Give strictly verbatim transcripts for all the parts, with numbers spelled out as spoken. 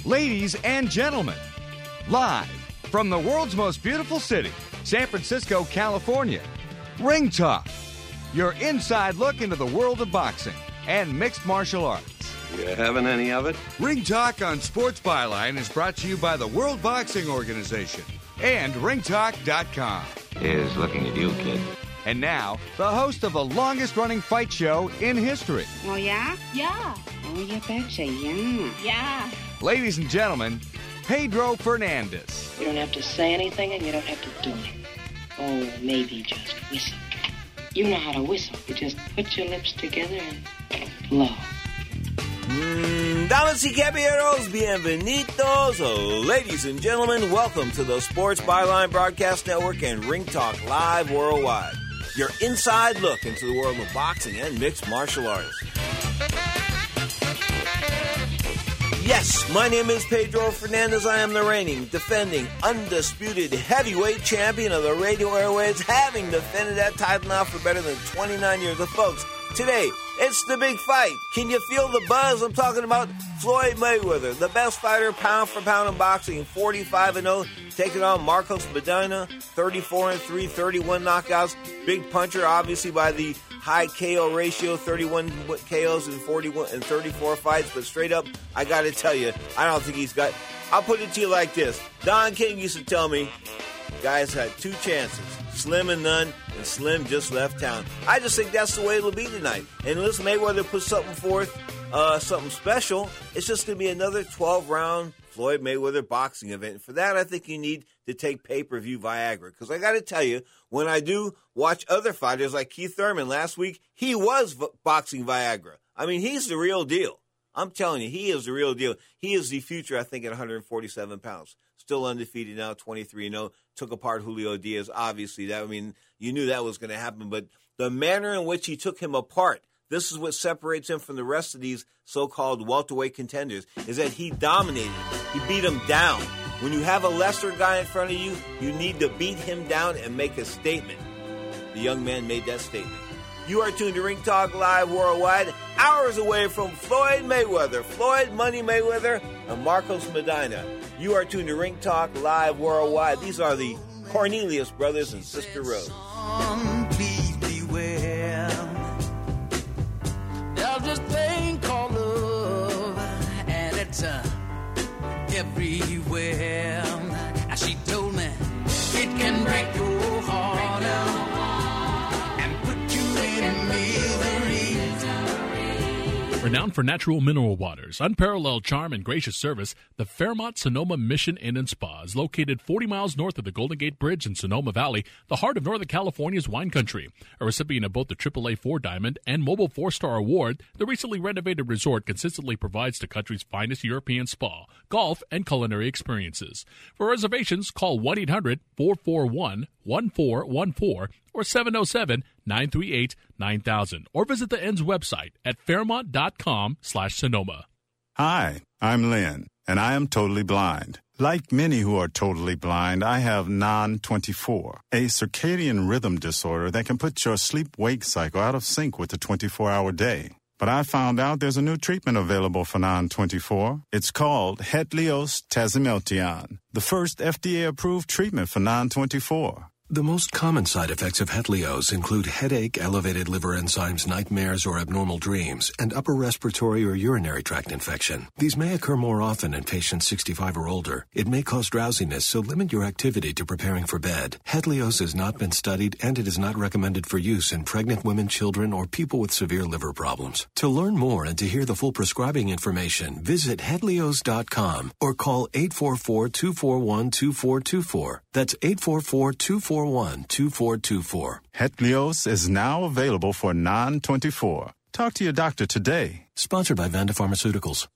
Ladies and gentlemen, live from the world's most beautiful city, San Francisco, California, Ring Talk, your inside look into the world of boxing and mixed martial arts. You having any of it? Ring Talk on Sports Byline is brought to you by the World Boxing Organization and ring talk dot com. Here's looking at you, kid. And now, the host of the longest-running fight show in history. Oh, yeah? Yeah. Oh, you betcha, yeah. Yeah. Ladies and gentlemen, Pedro Fernandez. You don't have to say anything and you don't have to do anything. Oh, maybe just whistle. You know how to whistle. You just put your lips together and blow. Mm, damas y caballeros, bienvenidos. Oh, ladies and gentlemen, welcome to the Sports Byline Broadcast Network and Ring Talk Live Worldwide. Your inside look into the world of boxing and mixed martial arts. Yes, my name is Pedro Fernandez. I am the reigning, defending, undisputed heavyweight champion of the radio airwaves, having defended that title now for better than twenty-nine years. But folks, today, it's the big fight. Can you feel the buzz? I'm talking about Floyd Mayweather, the best fighter pound for pound in boxing, forty-five and oh, taking on Marcos Maidana, thirty-four and three, thirty-one knockouts. Big puncher, obviously, by the high K O ratio, thirty-one K Os in forty-one and thirty-four fights. But straight up, I got to tell you, I don't think he's got. I'll put it to you like this: Don King used to tell me, guys had two chances, Slim and none, and Slim just left town. I just think that's the way it'll be tonight. And unless Mayweather puts something forth, uh, something special, it's just going to be another twelve-round Floyd Mayweather boxing event. And for that, I think you need to take pay-per-view Viagra. Because I got to tell you, when I do watch other fighters like Keith Thurman last week, he was v- boxing Viagra. I mean, he's the real deal. I'm telling you, he is the real deal. He is the future, I think, at one hundred forty-seven pounds. Still undefeated now, twenty-three and oh. Took apart Julio Diaz, obviously. That I mean, you knew that was going to happen. But the manner in which he took him apart, this is what separates him from the rest of these so-called welterweight contenders, is that he dominated. He beat him down. When you have a lesser guy in front of you, you need to beat him down and make a statement. The young man made that statement. You are tuned to Ring Talk Live Worldwide, hours away from Floyd Mayweather, Floyd Money Mayweather, and Marcos Maidana. You are tuned to Ring Talk Live Worldwide. These are the Cornelius brothers and Sister Rose. Please beware. There's this thing called love, and it's uh, everywhere. As she told me, it can break your heart out and put you in misery. Renowned for natural mineral waters, unparalleled charm, and gracious service, the Fairmont Sonoma Mission Inn and Spa is located forty miles north of the Golden Gate Bridge in Sonoma Valley, the heart of Northern California's wine country. A recipient of both the triple A four Diamond and Mobile four Star Award, the recently renovated resort consistently provides the country's finest European spa, golf, and culinary experiences. For reservations, call one eight hundred four four one one four one four or seven oh seven nine three eight nine thousand, or visit the Inn's website at fairmont.com slash Sonoma. Hi, I'm Lynn, and I am totally blind. Like many who are totally blind, I have non twenty-four, a circadian rhythm disorder that can put your sleep-wake cycle out of sync with the twenty-four hour day. But I found out there's a new treatment available for non twenty-four. It's called Hetlioz Tazimiltian, the first F D A-approved treatment for non twenty-four. The most common side effects of Hetlioz include headache, elevated liver enzymes, nightmares or abnormal dreams, and upper respiratory or urinary tract infection. These may occur more often in patients sixty-five or older. It may cause drowsiness, so limit your activity to preparing for bed. Hetlioz has not been studied, and it is not recommended for use in pregnant women, children, or people with severe liver problems. To learn more and to hear the full prescribing information, visit hetlioz dot com or call eight four four, two four one, two four two four. That's eight four four, two four one, two four two four. Hetlioz is now available for non twenty-four. Talk to your doctor today. Sponsored by Vanda Pharmaceuticals.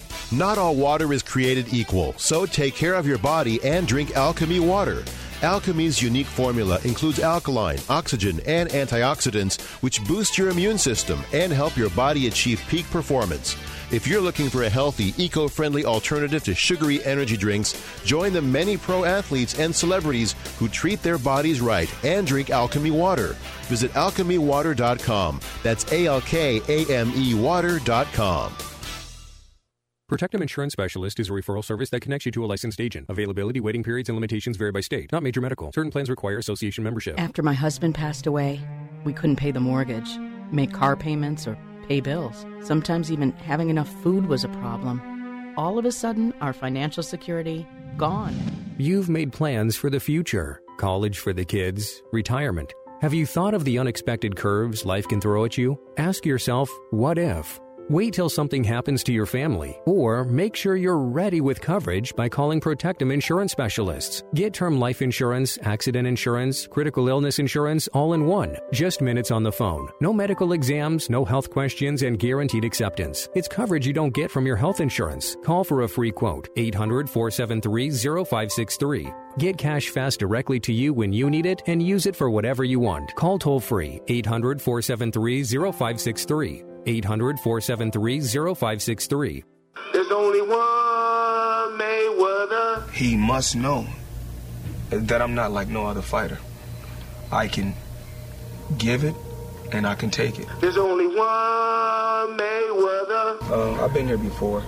Not all water is created equal, so take care of your body and drink Alchemy water. Alchemy's unique formula includes alkaline, oxygen, and antioxidants, which boost your immune system and help your body achieve peak performance. If you're looking for a healthy, eco-friendly alternative to sugary energy drinks, join the many pro athletes and celebrities who treat their bodies right and drink Alchemy water. Visit alchemy water dot com. That's A L K A M E water dot com. Protectum Insurance Specialist is a referral service that connects you to a licensed agent. Availability, waiting periods, and limitations vary by state. Not major medical. Certain plans require association membership. After my husband passed away, we couldn't pay the mortgage, make car payments, or pay bills. Sometimes even having enough food was a problem. All of a sudden, our financial security, gone. You've made plans for the future. College for the kids, retirement. Have you thought of the unexpected curves life can throw at you? Ask yourself, what if? Wait till something happens to your family, or make sure you're ready with coverage by calling Protectum Insurance Specialists. Get term life insurance, accident insurance, critical illness insurance all in one. Just minutes on the phone. No medical exams, no health questions, and guaranteed acceptance. It's coverage you don't get from your health insurance. Call for a free quote, eight hundred, four seven three, zero five six three. Get cash fast directly to you when you need it and use it for whatever you want. Call toll free, eight hundred, four seven three, zero five six three. eight hundred, four seven three, zero five six three. There's only one Mayweather. He must know that I'm not like no other fighter. I can give it and I can take it. There's only one Mayweather. Uh, I've been here before.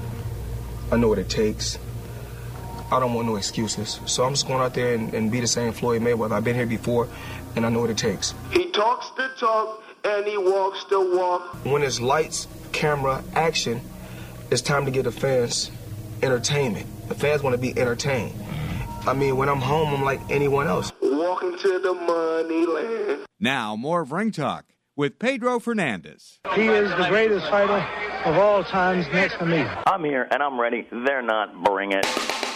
I know what it takes. I don't want no excuses. So I'm just going out there and, and be the same Floyd Mayweather. I've been here before and I know what it takes. He talks the talk and he walks the walk. When it's lights, camera, action, it's time to give the fans entertainment. The fans want to be entertained. I mean, when I'm home, I'm like anyone else. Walking to the money land. Now, more of Ring Talk with Pedro Fernandez. He is the greatest fighter of all times next to me. I'm here and I'm ready. They're not. Bring it.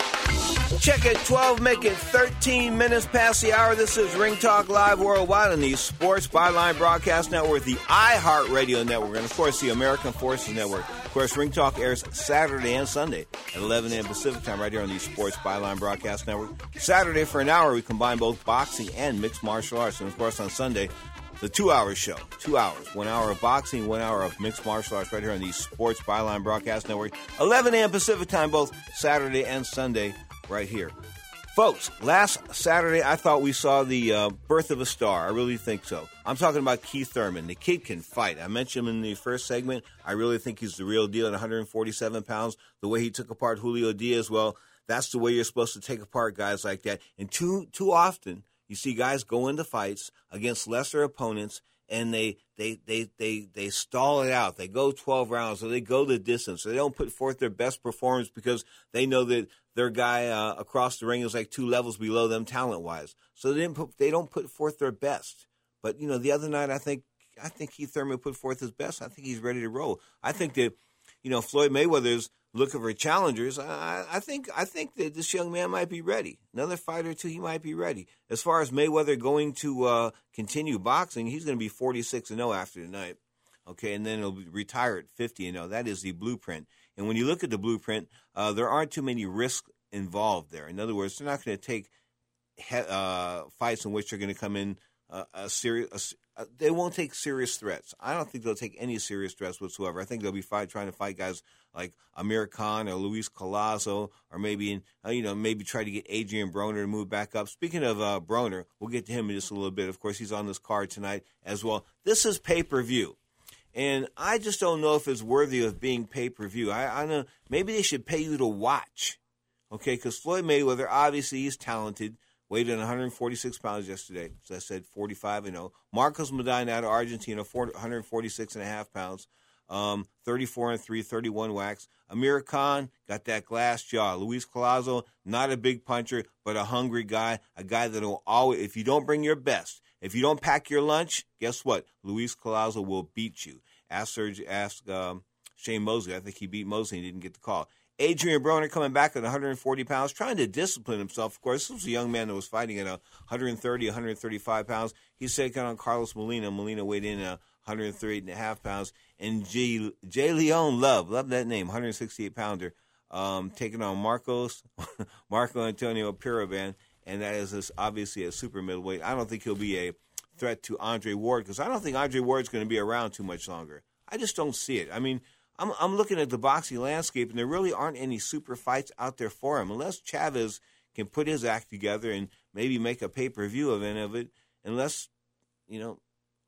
Check it, twelve, make it thirteen minutes past the hour. This is Ring Talk Live worldwide on the Sports Byline Broadcast Network, the iHeartRadio Network, and, of course, the American Forces Network. Of course, Ring Talk airs Saturday and Sunday at eleven a.m. Pacific Time right here on the Sports Byline Broadcast Network. Saturday, for an hour, we combine both boxing and mixed martial arts. And, of course, on Sunday, the two-hour show. Two hours. One hour of boxing, one hour of mixed martial arts right here on the Sports Byline Broadcast Network. eleven a.m. Pacific Time, both Saturday and Sunday, right here. Folks, last Saturday I thought we saw the uh, birth of a star. I really think so. I'm talking about Keith Thurman. The kid can fight. I mentioned him in the first segment. I really think he's the real deal at one hundred forty-seven pounds. The way he took apart Julio Diaz, well, that's the way you're supposed to take apart guys like that. And too too often you see guys go into fights against lesser opponents and they they they they they stall it out. They go twelve rounds or they go the distance. They don't put forth their best performance because they know that their guy uh, across the ring is like two levels below them talent-wise. So they didn't put, they don't put forth their best. But, you know, the other night I think I think Keith Thurman put forth his best. I think he's ready to roll. I think that, you know, Floyd Mayweather's looking for challengers. I, I think I think that this young man might be ready. Another fight or two, he might be ready. As far as Mayweather going to uh, continue boxing, he's going to be forty-six and oh after tonight. Okay, and then he'll retire at fifty and oh. That is the blueprint. And when you look at the blueprint, uh, there aren't too many risks involved there. In other words, they're not going to take he- uh, fights in which they're going to come in uh, a serious. A, they won't take serious threats. I don't think they'll take any serious threats whatsoever. I think they'll be fight, trying to fight guys like Amir Khan or Luis Collazo, or maybe in, uh, you know maybe try to get Adrian Broner to move back up. Speaking of uh, Broner, we'll get to him in just a little bit. Of course, he's on this card tonight as well. This is pay-per-view. And I just don't know if it's worthy of being pay-per-view. I, I know maybe they should pay you to watch, okay? Because Floyd Mayweather, obviously, he's talented. Weighed in one hundred forty-six pounds yesterday. As I said, forty-five and oh. Marcos Medina out of Argentina, one hundred forty-six and a half pounds. Um, thirty-four and three, thirty-one wax. Amir Khan got that glass jaw. Luis Collazo, not a big puncher, but a hungry guy, a guy that will always, if you don't bring your best, if you don't pack your lunch, guess what? Luis Collazo will beat you. Ask Serge, ask um, Shane Mosley. I think he beat Mosley and didn't get the call. Adrian Broner coming back at one hundred forty pounds, trying to discipline himself. Of course, this was a young man that was fighting at one hundred thirty, one hundred thirty-five pounds. He's taking on Carlos Molina. Molina weighed in at one hundred thirty-eight and a half pounds. And J. J. Leon Love, love that name, one hundred sixty-eight pounder, um, taking on Marcos, Marco Antonio Piraban. And that is this, obviously a super middleweight. I don't think he'll be a threat to Andre Ward because I don't think Andre Ward's going to be around too much longer. I just don't see it. I mean, I'm, I'm looking at the boxing landscape, and there really aren't any super fights out there for him. Unless Chavez can put his act together and maybe make a pay-per-view event of it, unless, you know,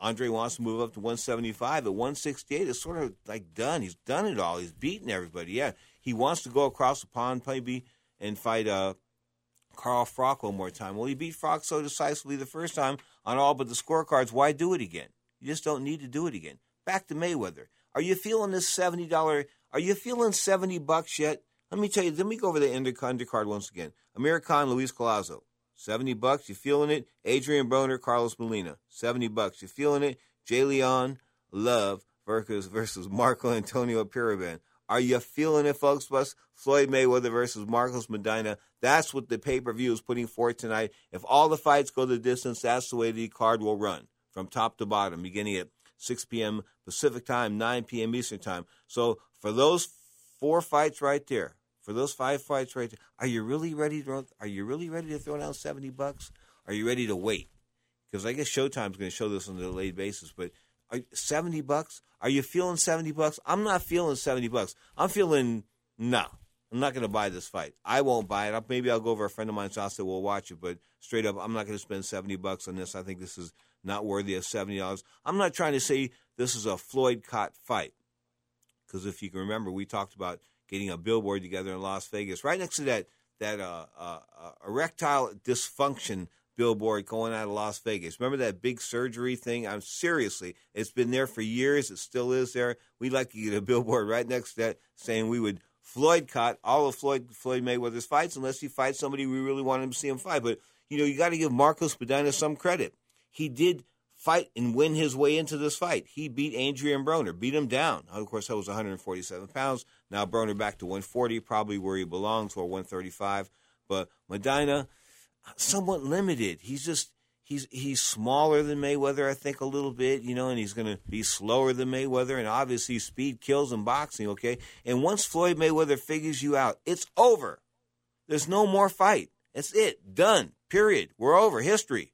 Andre wants to move up to one seventy-five. At one sixty-eight, it's sort of like done. He's done it all. He's beaten everybody. Yeah, he wants to go across the pond maybe and fight uh, Carl Froch one more time. Well, he beat Froch so decisively the first time on all but the scorecards. Why do it again? You just don't need to do it again. Back to Mayweather. Are you feeling this seventy dollars? Are you feeling seventy bucks yet? Let me tell you. Let me go over the undercard once again. Amir Khan, Luis Collazo. seventy bucks, you feeling it? Adrian Broner, Carlos Molina, seventy bucks, you feeling it? J. Leon Love versus, versus Marco Antonio Piraban. Are you feeling it, folks? Plus, Floyd Mayweather versus Marcos Medina. That's what the pay-per-view is putting forth tonight. If all the fights go the distance, that's the way the card will run, from top to bottom, beginning at six p.m. Pacific time, nine p.m. Eastern time. So for those four fights right there, For those five fights right there, are you really ready to? Are you really ready to throw down seventy bucks? Are you ready to wait? Because I guess Showtime's going to show this on a delayed basis. But are, seventy bucks? Are you feeling seventy bucks? I'm not feeling seventy bucks. I'm feeling no. I'm not going to buy this fight. I won't buy it. I'll, maybe I'll go over a friend of mine's house that will watch it. But straight up, I'm not going to spend seventy bucks on this. I think this is not worthy of seventy dollars. I'm not trying to say this is a Floyd-Cott fight. Because if you can remember, we talked about getting a billboard together in Las Vegas, right next to that that uh, uh, uh, erectile dysfunction billboard going out of Las Vegas. Remember that big surgery thing? I'm seriously, it's been there for years. It still is there. We'd like to get a billboard right next to that saying we would Floyd-Cott all of Floyd Floyd Mayweather's fights unless he fights somebody we really want him to see him fight. But, you know, you got to give Marcos Medina some credit. He did fight and win his way into this fight. He beat Adrian Broner, beat him down. Of course, that was one hundred forty-seven pounds. Now Broner back to one forty, probably where he belongs, or one thirty-five. But Medina, somewhat limited. He's just he's he's smaller than Mayweather, I think, a little bit, you know, and he's going to be slower than Mayweather. And obviously, speed kills in boxing. Okay, and once Floyd Mayweather figures you out, it's over. There's no more fight. That's it. Done. Period. We're over. History.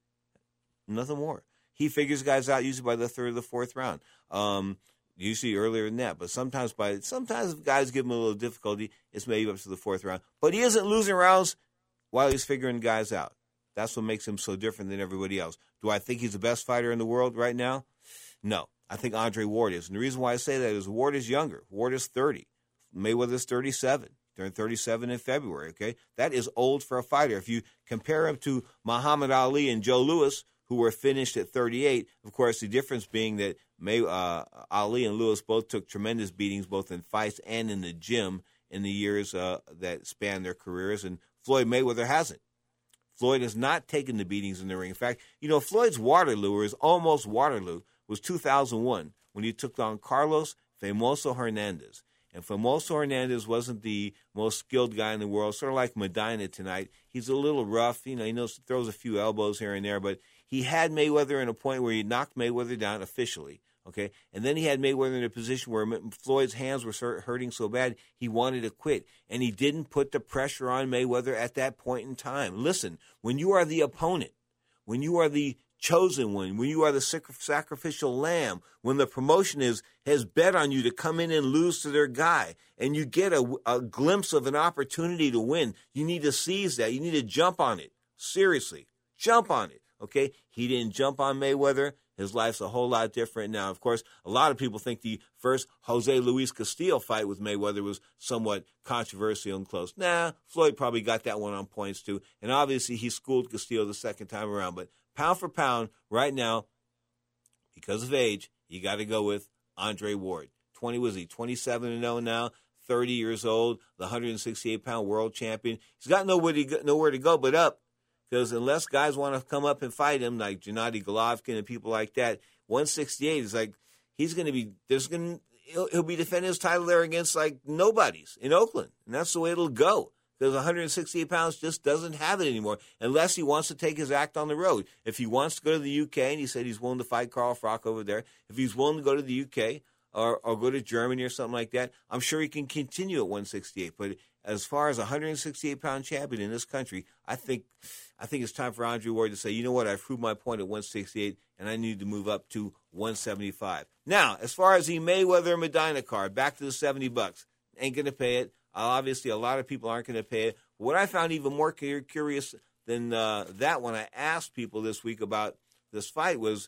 Nothing more. He figures guys out usually by the third or the fourth round. Um, usually earlier than that, but sometimes by sometimes if guys give him a little difficulty, it's maybe up to the fourth round. But he isn't losing rounds while he's figuring guys out. That's what makes him so different than everybody else. Do I think he's the best fighter in the world right now? No. I think Andre Ward is. And the reason why I say that is Ward is younger. Ward is thirty. Mayweather's thirty-seven. Turned thirty-seven in February, okay? That is old for a fighter. If you compare him to Muhammad Ali and Joe Louis, who were finished at thirty-eight. Of course, the difference being that May, uh, Ali and Lewis both took tremendous beatings, both in fights and in the gym, in the years uh, that spanned their careers, and Floyd Mayweather hasn't. Floyd has not taken the beatings in the ring. In fact, you know, Floyd's Waterloo, or his almost Waterloo, was two thousand one when he took on Carlos Famoso Hernandez. And Famoso Hernandez wasn't the most skilled guy in the world, sort of like Medina tonight. He's a little rough. You know, he knows, throws a few elbows here and there, but he had Mayweather in a point where he knocked Mayweather down officially, okay? And then he had Mayweather in a position where Floyd's hands were hurting so bad he wanted to quit. And he didn't put the pressure on Mayweather at that point in time. Listen, when you are the opponent, when you are the chosen one, when you are the sacrificial lamb, when the promotion is has bet on you to come in and lose to their guy, and you get a, a glimpse of an opportunity to win, you need to seize that. You need to jump on it. Seriously, jump on it. Okay, he didn't jump on Mayweather. His life's a whole lot different now. Of course, a lot of people think the first Jose Luis Castillo fight with Mayweather was somewhat controversial and close. Nah, Floyd probably got that one on points too. And obviously he schooled Castillo the second time around. But pound for pound, right now, because of age, you got to go with Andre Ward. twenty was he? twenty-seven and oh now, thirty years old, the one hundred sixty-eight pound world champion. He's got nowhere to go, nowhere to go but up. Because unless guys want to come up and fight him, like Gennady Golovkin and people like that, one sixty-eight is like, he's going to be, there's going to, he'll, he'll be defending his title there against like nobodies in Oakland. And that's the way it'll go. Because one hundred sixty-eight pounds just doesn't have it anymore unless he wants to take his act on the road. If he wants to go to the U K, and he said he's willing to fight Carl Froch over there, if he's willing to go to the U K or, or go to Germany or something like that, I'm sure he can continue at one sixty-eight. But as far as a one hundred sixty-eight pound champion in this country, I think I think it's time for Andre Ward to say, you know what, I've proved my point at one sixty-eight, and I need to move up to one seventy-five. Now, as far as the Mayweather Medina card, back to the seventy bucks. Ain't going to pay it. Obviously, a lot of people aren't going to pay it. What I found even more curious than uh, that when I asked people this week about this fight was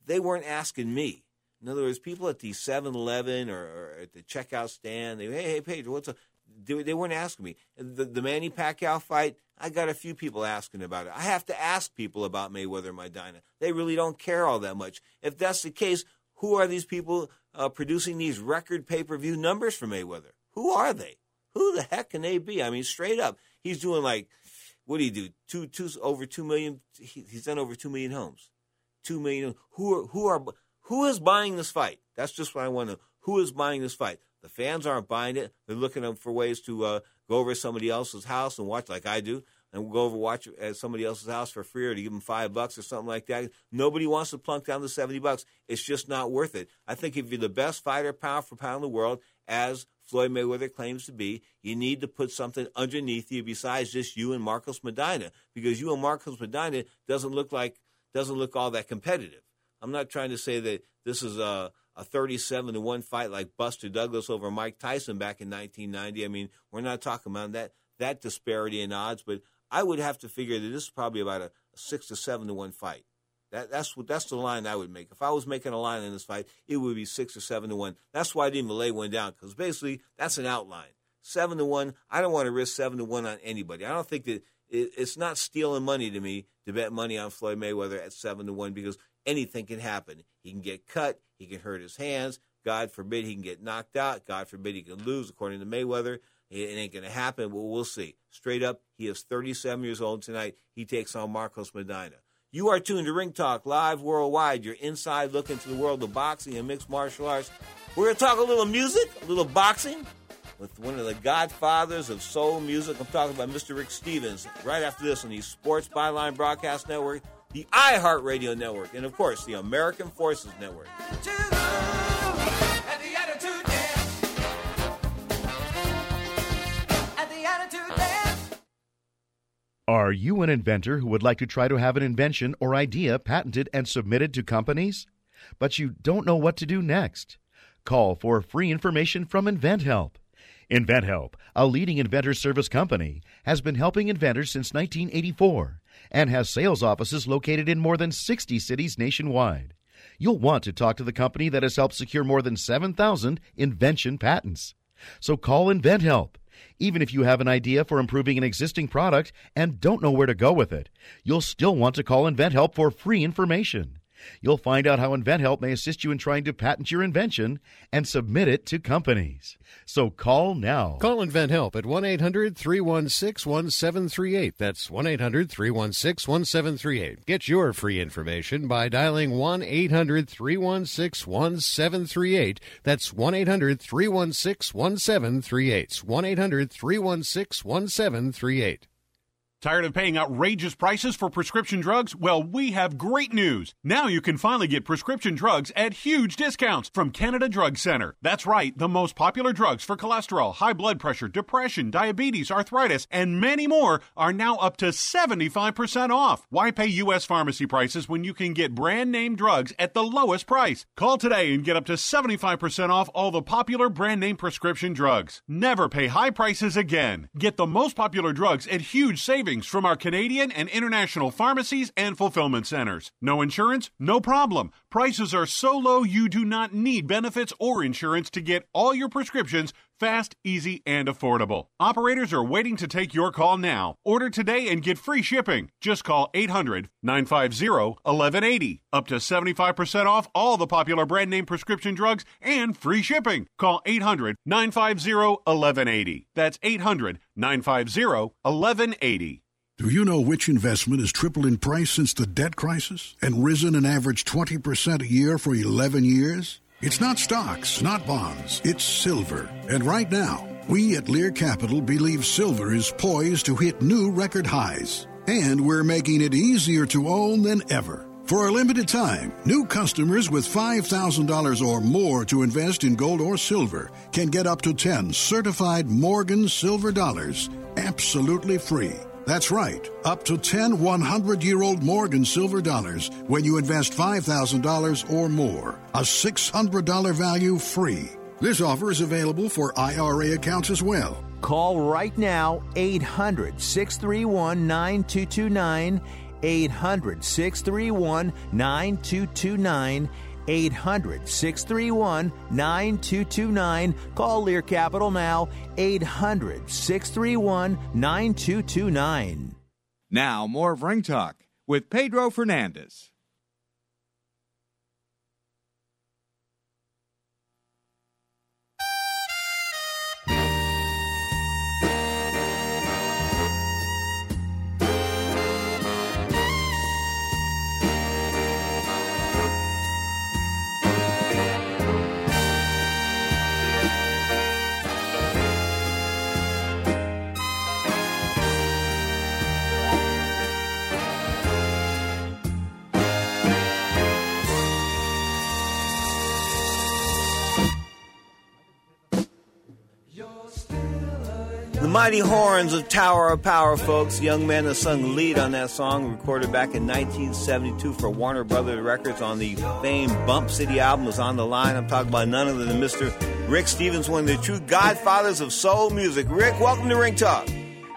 they weren't asking me. In other words, people at the seven eleven or, or at the checkout stand, they hey, hey, Pedro, what's up? They, they weren't asking me. The, the Manny Pacquiao fight, I got a few people asking about it. I have to ask people about Mayweather and Maidana. They really don't care all that much. If that's the case, who are these people uh, producing these record pay-per-view numbers for Mayweather? Who are they? Who the heck can they be? I mean, straight up, he's doing like, what do you do? Two, two, over two million. He, he's done over two million homes. Two million. Who are, who are, who is buying this fight? That's just what I want to know. Who is buying this fight? The fans aren't buying it. They're looking for ways to uh, go over to somebody else's house and watch, like I do, and we'll go over and watch at somebody else's house for free, or to give them five bucks or something like that. Nobody wants to plunk down to seventy bucks. It's just not worth it. I think if you're the best fighter pound for pound in the world, as Floyd Mayweather claims to be, you need to put something underneath you besides just you and Marcos Maidana, because you and Marcos Maidana doesn't look like doesn't look all that competitive. I'm not trying to say that this is a a thirty-seven to one fight like Buster Douglas over Mike Tyson back in nineteen ninety. I mean, we're not talking about that that disparity in odds, but I would have to figure that this is probably about a, a six to seven to one fight. That, that's what that's the line I would make. If I was making a line in this fight, it would be six or seven to one. That's why I didn't even lay one down, because basically that's an outline. Seven to one. I don't want to risk seven to one on anybody. I don't think that it, it's not stealing money to me to bet money on Floyd Mayweather at seven to one, because anything can happen. He can get cut. He can hurt his hands. God forbid he can get knocked out. God forbid he can lose, according to Mayweather. It ain't going to happen, but we'll see. Straight up, he is thirty-seven years old tonight. He takes on Marcos Maidana. You are tuned to Ring Talk Live Worldwide, your inside look into the world of boxing and mixed martial arts. We're going to talk a little music, a little boxing, with one of the godfathers of soul music. I'm talking about Mister Rick Stevens, right after this on the Sports Byline Broadcast Network, the iHeartRadio Network, and, of course, the American Forces Network. Are you an inventor who would like to try to have an invention or idea patented and submitted to companies, but you don't know what to do next? Call for free information from InventHelp. InventHelp, a leading inventor service company, has been helping inventors since nineteen eighty-four and has sales offices located in more than sixty cities nationwide. You'll want to talk to the company that has helped secure more than seven thousand invention patents. So call InventHelp. Even if you have an idea for improving an existing product and don't know where to go with it, you'll still want to call InventHelp for free information. You'll find out how InventHelp may assist you in trying to patent your invention and submit it to companies. So call now. Call InventHelp at one eight hundred three one six one seven three eight. That's one eight hundred three one six one seven three eight. Get your free information by dialing one eight hundred three one six one seven three eight. That's one eight hundred three one six one seven three eight. one eight hundred three one six one seven three eight. Tired of paying outrageous prices for prescription drugs? Well, we have great news. Now you can finally get prescription drugs at huge discounts from Canada Drug Center. That's right, the most popular drugs for cholesterol, high blood pressure, depression, diabetes, arthritis, and many more are now up to seventy-five percent off. Why pay U S pharmacy prices when you can get brand name drugs at the lowest price? Call today and get up to seventy-five percent off all the popular brand name prescription drugs. Never pay high prices again. Get the most popular drugs at huge savings from our Canadian and international pharmacies and fulfillment centers. No insurance? No problem. Prices are so low you do not need benefits or insurance to get all your prescriptions fast, easy, and affordable. Operators are waiting to take your call now. Order today and get free shipping. Just call eight hundred nine five zero one one eight zero. Up to seventy-five percent off all the popular brand name prescription drugs and free shipping. Call eight hundred nine five zero one one eight zero. That's eight hundred nine five zero one one eight zero. Do you know which investment has tripled in price since the debt crisis and risen an average twenty percent a year for eleven years? It's not stocks, not bonds, it's silver. And right now, we at Lear Capital believe silver is poised to hit new record highs. And we're making it easier to own than ever. For a limited time, new customers with five thousand dollars or more to invest in gold or silver can get up to ten certified Morgan silver dollars absolutely free. That's right, up to ten one hundred-year-old Morgan silver dollars when you invest five thousand dollars or more. A six hundred dollars value free. This offer is available for I R A accounts as well. Call right now, eight hundred six three one nine two two nine, eight hundred, six three one, nine two two nine. eight hundred, six three one, nine two two nine. Call Lear Capital now, eight hundred, six three one, nine two two nine. Now, more of Ring Talk with Pedro Fernandez. The Mighty Horns of Tower of Power, folks. Young men have sung lead on that song, recorded back in nineteen seventy-two for Warner Brothers Records on the famed Bump City album, was on the line. I'm talking about none other than Mister Rick Stevens, one of the true godfathers of soul music. Rick, welcome to Ring Talk.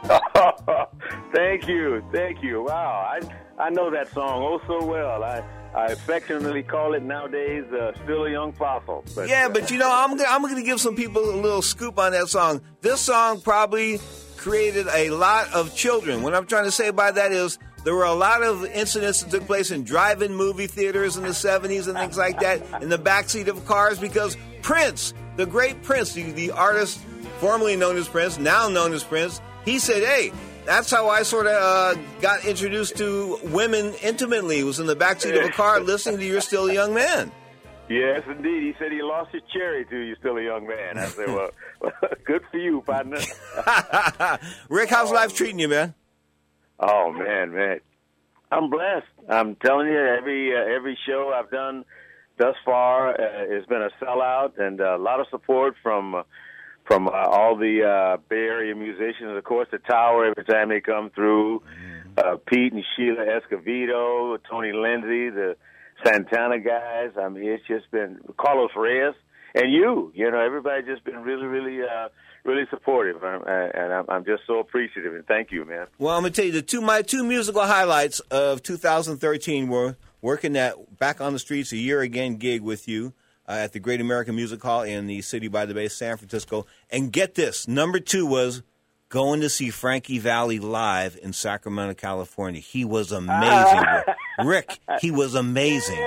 Thank you, thank you. Wow, I I know that song oh so well. I I affectionately call it nowadays uh, Still a Young Fossil. But, yeah, but you know, I'm gonna, I'm going to give some people a little scoop on that song. This song probably created a lot of children. What I'm trying to say by that is there were a lot of incidents that took place in drive-in movie theaters in the seventies and things like that in the backseat of cars because Prince, the great Prince, the, the artist formerly known as Prince, now known as Prince, he said, hey, that's how I sort of uh, got introduced to women intimately. It was in the backseat of a car listening to You're Still a Young Man. Yes, indeed. He said he lost his cherry to You're Still a Young Man. I said, well, good for you, partner. Rick, how's life treating you, man? Oh, man, man. I'm blessed. I'm telling you, every uh, every show I've done thus far uh, has been a sellout and a lot of support from uh, from uh, all the uh, Bay Area musicians. Of course, the Tower, every time they come through, uh, Pete and Sheila Escovedo, Tony Lindsay, the Santana guys. I mean, it's just been Carlos Reyes and you. You know, everybody just been really, really, uh, really supportive, and, and I'm, I'm just so appreciative. And thank you, man. Well, I'm gonna tell you the two my two musical highlights of two thousand thirteen were working that Back on the Streets a Year Again gig with you uh, at the Great American Music Hall in the City by the Bay, San Francisco. And get this, number two was going to see Frankie Valli live in Sacramento, California. He was amazing. Rick, he was amazing.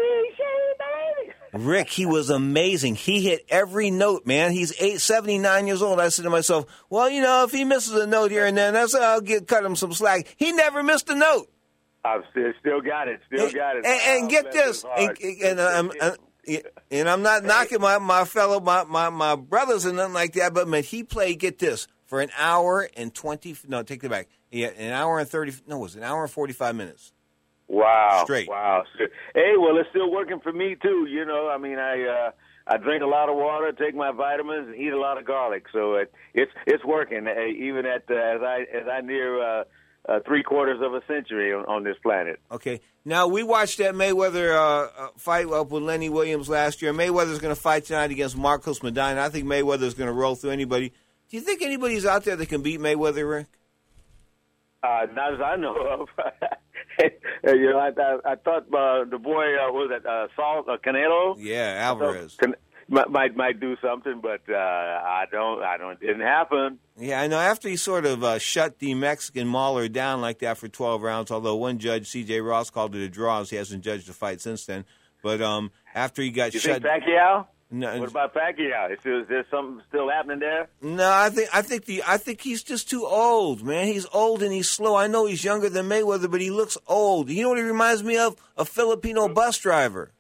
Rick, he was amazing. He hit every note, man. He's eight, seventy-nine years old. I said to myself, well, you know, if he misses a note here and then, that's I'll get cut him some slack. He never missed a note. I've still, still got it. Still and, got it. And, and oh, get this, and, and, um, and, and I'm not knocking my, my fellow, my, my, my brothers and nothing like that, but man, he played, get this, for an hour and twenty, no, take it back. Yeah, an hour and thirty, no, it was an hour and forty-five minutes. Wow. Straight. Wow. Hey, well, it's still working for me, too. You know, I mean, I uh, I drink a lot of water, take my vitamins, and eat a lot of garlic. So it, it's it's working, uh, even at uh, as I as I near uh, uh, three quarters of a century on, on this planet. Okay. Now, we watched that Mayweather uh, fight up with Lenny Williams last year. Mayweather's going to fight tonight against Marcos Medina. I think Mayweather's going to roll through anybody. Do you think anybody's out there that can beat Mayweather, Rick? Uh, not as I know of. you know, I, I, I thought uh, the boy uh, was it uh, Saul uh, Canelo? Yeah, Alvarez Can, might, might might do something, but uh, I don't. I don't. It didn't happen. Yeah, I know. After he sort of uh, shut the Mexican Mauler down like that for twelve rounds, although one judge, C J Ross, called it a draw, so he hasn't judged the fight since then. But um, after he got you shut, think Pacquiao? No, what about Pacquiao? Is, is there something still happening there? No, I think I think the I think he's just too old, man. He's old and he's slow. I know he's younger than Mayweather, but he looks old. You know what he reminds me of? A Filipino bus driver.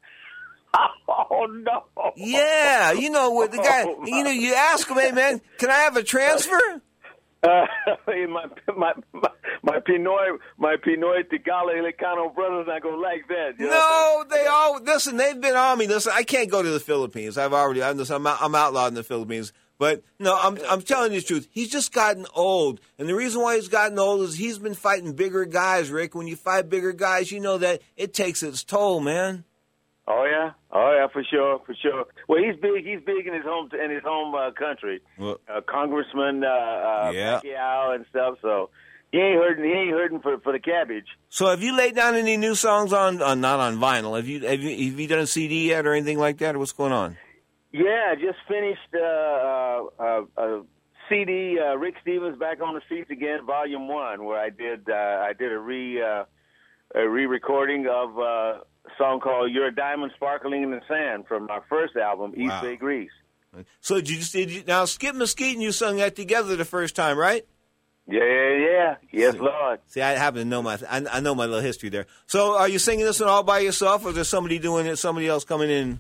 Oh no! Yeah, you know what the guy. Oh, you know, you ask him, hey man, can I have a transfer? Uh, my my my my Pinoy my Pinoy Tigala Ilicano brothers not gonna like that. You No, know? they all listen. They've been on me. Listen, I can't go to the Philippines. I've already. I'm, just, I'm, I'm outlawed in the Philippines. But no, I'm I'm telling you the truth. He's just gotten old, and the reason why he's gotten old is he's been fighting bigger guys. Rick, when you fight bigger guys, you know that it takes its toll, man. Oh yeah, oh yeah, for sure, for sure. Well, he's big. He's big in his home in his home uh, country. Well, uh, Congressman uh, uh, yeah. Pacquiao and stuff. So He ain't hurting. He ain't hurting for for the cabbage. So, have you laid down any new songs on, on not on vinyl? Have you have you have you done a C D yet or anything like that? Or what's going on? Yeah, I just finished uh, uh, a C D. Uh, Rick Stevens Back on the Streets Again, Volume One, where I did uh, I did a re uh, a re-recording of uh, a song called "You're a Diamond Sparkling in the Sand" from our first album, East Wow. Bay Grease. So, did you, did you now Skip Mesquite and you sung that together the first time, right? Yeah, yeah, yes, Lord. See, I happen to know my I, I know my little history there. So, are you singing this one all by yourself, or is there somebody doing it? Somebody else coming in?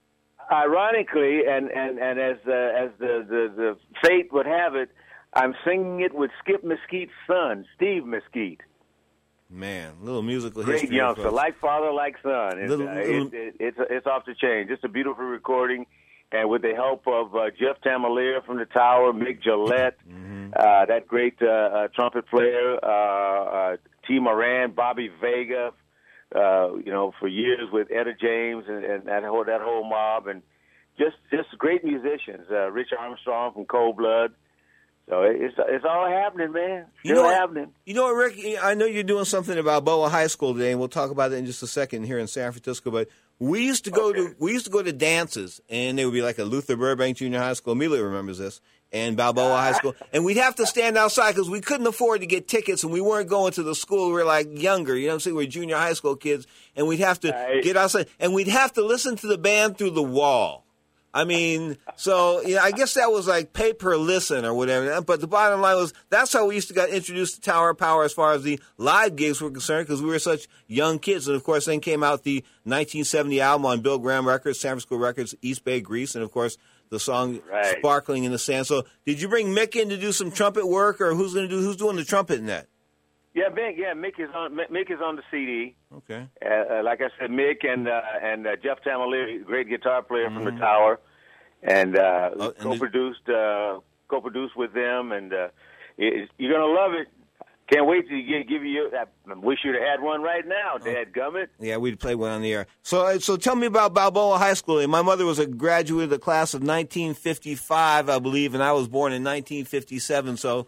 Ironically, and, and, and as uh, as the, the, the fate would have it, I'm singing it with Skip Mesquite's son, Steve Mesquite. Man, little musical Great history. youngster, folks. like father, like son. It's, Little- uh, little- it, it, it's it's off the chain. Just a beautiful recording, and with the help of uh, Jeff Tamalier from the Tower, Mick Gillette, Mm-hmm. uh, that great uh, uh, trumpet player, uh, uh, T. Moran, Bobby Vega, uh, you know, for years with Etta James and, and that whole that whole mob, and just just great musicians. Uh, Rich Armstrong from Cold Blood. So it's it's all happening, man. Still You know what- happening. You know what, Rick? I know you're doing something at Balboa High School today, and we'll talk about that in just a second here in San Francisco. But we used to go to we used to go to dances, and there would be like a Luther Burbank Junior High School. Amelia remembers this, and Balboa High School, and we'd have to stand outside because we couldn't afford to get tickets, and we weren't going to the school. We were like younger, you know what I'm saying? We were junior high school kids, and we'd have to Right. get outside, and we'd have to listen to the band through the wall. I mean, so you know, I guess that was like pay per listen or whatever. But the bottom line was that's how we used to get introduced to Tower of Power as far as the live gigs were concerned because we were such young kids. And of course, then came out the nineteen seventy album on Bill Graham Records, San Francisco Records, East Bay Grease, and of course the song Right. "Sparkling in the Sand." So, did you bring Mick in to do some trumpet work, or who's going to do who's doing the trumpet in that? Yeah, Mick. Yeah, Mick is on. Mick is on the C D. Okay. Uh, uh, like I said, Mick and uh, and uh, Jeff Tamalier, great guitar player from Mm-hmm. the Tower, and, uh, Oh, and co-produced uh, co-produced with them, and uh, it, you're gonna love it. Can't wait to get, give you. I wish you'd have had one right now, Dad Gummit. Yeah, we'd play one on the air. So, uh, so tell me about Balboa High School. My mother was a graduate of the class of nineteen fifty-five, I believe, and I was born in nineteen fifty-seven. So,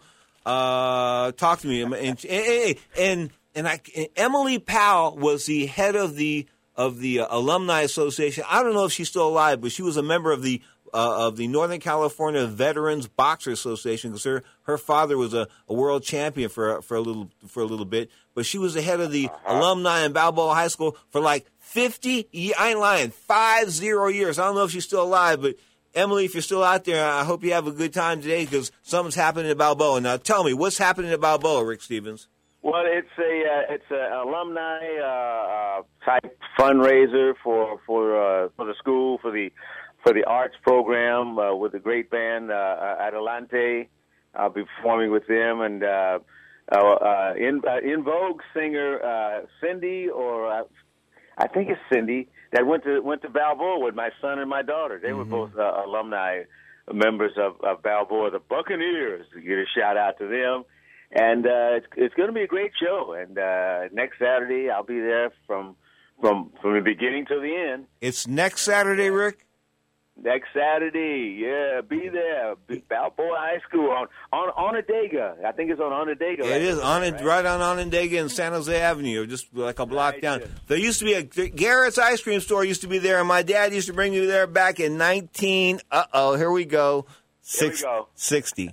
uh, talk to me. And and and, and, and I, and Emily Powell was the head of the of the uh, Alumni Association. I don't know if she's still alive, but she was a member of the uh, of the Northern California Veterans Boxer Association because her, her father was a, a world champion for for a little for a little bit. But she was the head of the uh-huh. alumni in Balboa High School for like fifty. I ain't lying, five zero years. I don't know if she's still alive, but Emily, if you're still out there, I hope you have a good time today because something's happening at Balboa. Now, tell me what's happening at Balboa, Rick Stevens. Well, it's a uh, it's an alumni uh, uh, type fundraiser for for uh, for the school for the for the arts program uh, with a great band uh, Adelante. I'll be performing with them and uh, uh, uh, in uh, in Vogue singer uh, Cindy or uh, I think it's Cindy that went to went to Balboa with my son and my daughter. They were both uh, alumni members of, of Balboa, the Buccaneers. To get a shout out to them. And uh, it's, it's going to be a great show. And uh, next Saturday, I'll be there from from from the beginning to the end. It's next Saturday, Rick? Next Saturday, yeah, be there. Be Balboa High School on on Onondaga. I think it's on Onondaga. It is on it, right on Onondaga and San Jose Avenue, just like a block Right, down. yeah. There used to be a Garrett's ice cream store used to be there, and my dad used to bring me there back in nineteen. Uh oh, here we go. Six, Here we go. sixty.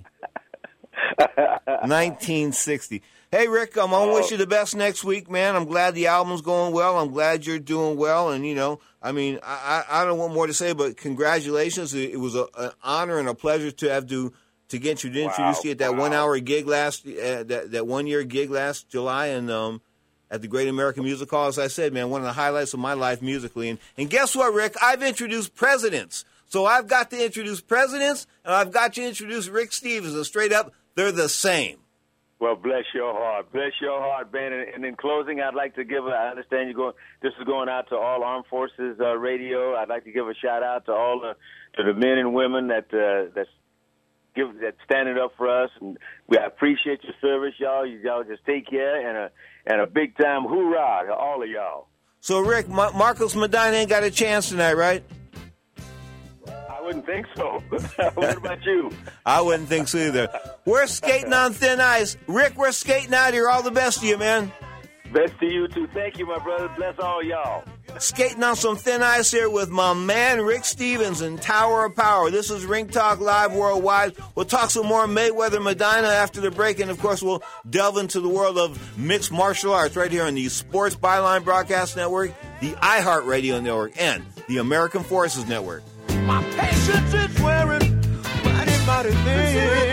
nineteen sixty. Hey, Rick, I'm going to wish you the best next week, man. I'm glad the album's going well. I'm glad you're doing well. And, you know, I mean, I, I, I don't want more to say, but congratulations. It, it was a, an honor and a pleasure to have to, to get you to introduce Wow, you at that wow. one-hour gig last, uh, that, that one-year gig last July and um, at the Great American Music Hall. As I said, man, one of the highlights of my life musically. And, and guess what, Rick? I've introduced presidents. So I've got to introduce presidents, and I've got to introduce Rick Stevens. And straight up, they're the same. Well, bless your heart. Bless your heart, Ben. And, and in closing, I'd like to give a, I understand you're going, this is going out to all Armed Forces uh, Radio. I'd like to give a shout out to all the, to the men and women that, uh, that's give, that standing up for us. And we appreciate your service, y'all. You, y'all just take care and a, and a big time hoorah to all of y'all. So, Rick, Ma- Marcos Medina ain't got a chance tonight, right? I wouldn't think so. What about you? I wouldn't think so either. We're skating on thin ice. Rick, we're skating out here. All the best to you, man. Best to you, too. Thank you, my brother. Bless all y'all. Skating on some thin ice here with my man Rick Stevens and Tower of Power. This is Ring Talk Live Worldwide. We'll talk some more Mayweather Medina after the break, and of course we'll delve into the world of mixed martial arts right here on the Sports Byline Broadcast Network, the iHeartRadio Network, and the American Forces Network. My patience is wearing mighty, mighty thin.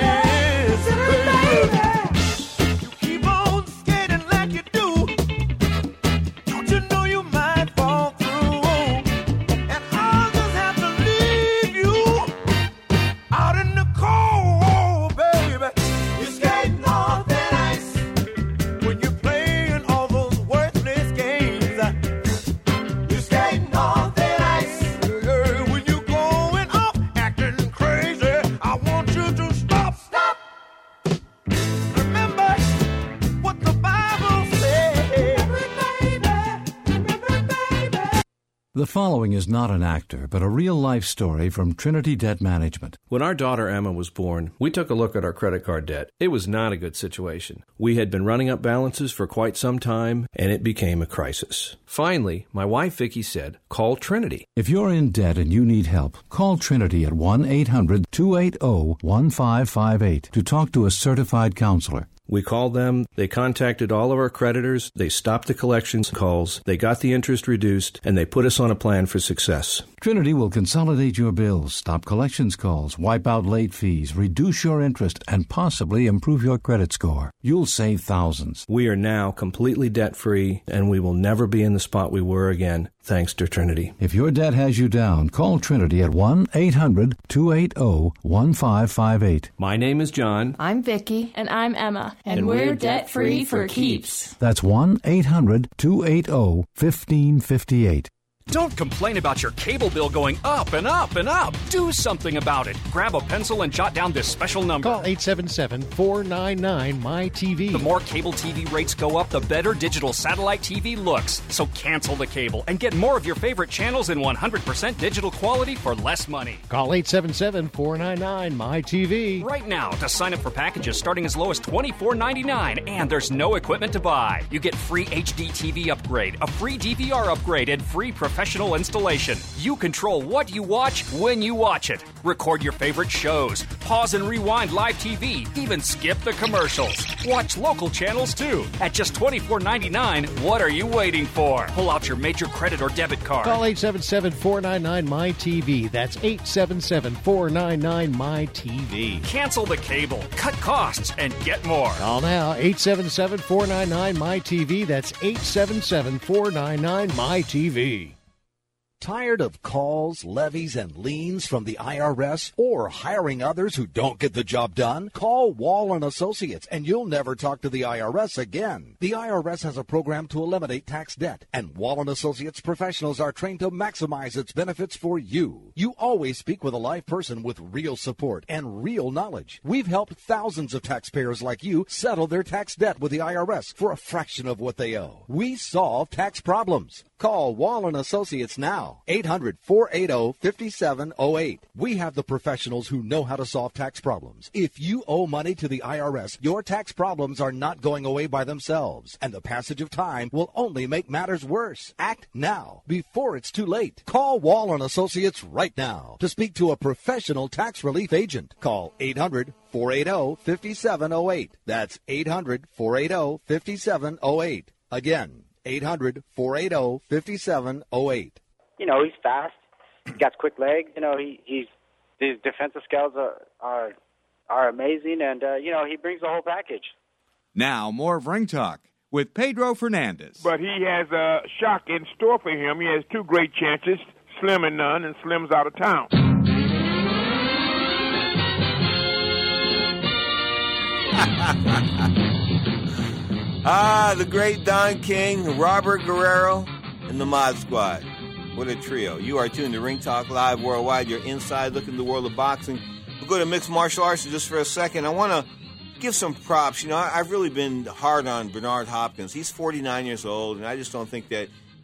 The following is not an actor, but a real-life story from Trinity Debt Management. When our daughter Emma was born, we took a look at our credit card debt. It was not a good situation. We had been running up balances for quite some time, and it became a crisis. Finally, my wife Vicki said, call Trinity. If you're in debt and you need help, call Trinity at one eight hundred two eight zero one five five eight to talk to a certified counselor. We called them, they contacted all of our creditors, they stopped the collections calls, they got the interest reduced, and they put us on a plan for success. Trinity will consolidate your bills, stop collections calls, wipe out late fees, reduce your interest, and possibly improve your credit score. You'll save thousands. We are now completely debt-free, and we will never be in the spot we were again, thanks to Trinity. If your debt has you down, call Trinity at one eight hundred two eight zero one five five eight. My name is John. I'm Vicki. And I'm Emma. And, and we're, we're debt-free for keeps. That's one eight hundred two eight zero one five five eight. Don't complain about your cable bill going up and up and up. Do something about it. Grab a pencil and jot down this special number. Call eight seven seven four nine nine M Y T V. The more cable T V rates go up, the better digital satellite T V looks. So cancel the cable and get more of your favorite channels in one hundred percent digital quality for less money. Call eight seven seven four nine nine M Y T V. Right now to sign up for packages starting as low as twenty-four ninety-nine, and there's no equipment to buy. You get free H D T V upgrade, a free D V R upgrade, and free professional installation. You control what you watch when you watch it. Record your favorite shows, pause and rewind live T V, even skip the commercials. Watch local channels too. At just twenty-four ninety-nine, what are you waiting for? Pull out your major credit or debit card. Call eight seven seven four nine nine M Y T V. That's eight seven seven four nine nine M Y T V. Cancel the cable, cut costs, and get more. Call now, eight seven seven four nine nine M Y T V. That's eight seven seven four nine nine M Y T V. Tired of calls, levies, and liens from the I R S or hiring others who don't get the job done? Call Wall and Associates and you'll never talk to the I R S again. The I R S has a program to eliminate tax debt, and Wall and Associates professionals are trained to maximize its benefits for you. You always speak with a live person with real support and real knowledge. We've helped thousands of taxpayers like you settle their tax debt with the I R S for a fraction of what they owe. We solve tax problems. Call Wall and Associates now. eight hundred four eight zero five seven zero eight. We have the professionals who know how to solve tax problems. If you owe money to the I R S, your tax problems are not going away by themselves, and the passage of time will only make matters worse. Act now, before it's too late. Call Wall and Associates right now to speak to a professional tax relief agent. Call eight hundred four eight zero five seven zero eight. That's eight hundred four eight zero five seven zero eight. Again, eight hundred four eight zero five seven zero eight. You know, he's fast. He's got quick legs. You know, he he's his defensive skills are are, are amazing, and uh, you know, he brings the whole package. Now more of Ring Talk with Pedro Fernandez. But he has a shock in store for him. He has two great chances: Slim and none, and Slim's out of town. Ah, the great Don King, Robert Guerrero, and the Mod Squad. What a trio. You are tuned to Ring Talk Live Worldwide. You're inside looking at the world of boxing. We'll go to mixed martial arts just for a second. I want to give some props. You know, I've really been hard on Bernard Hopkins. He's forty-nine years old, and I just don't think that